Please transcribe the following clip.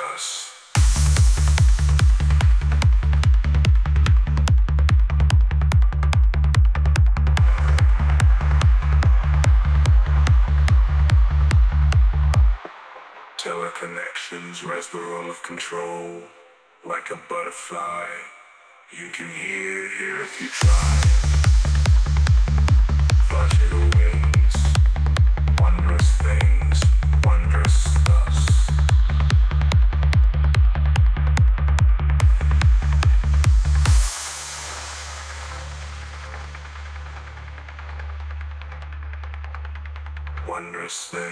us. Teleconnections, reservoir of control, like a butterfly. You can hear if you try. Flutter the wings, wondrous things, wondrous us. Wondrous things.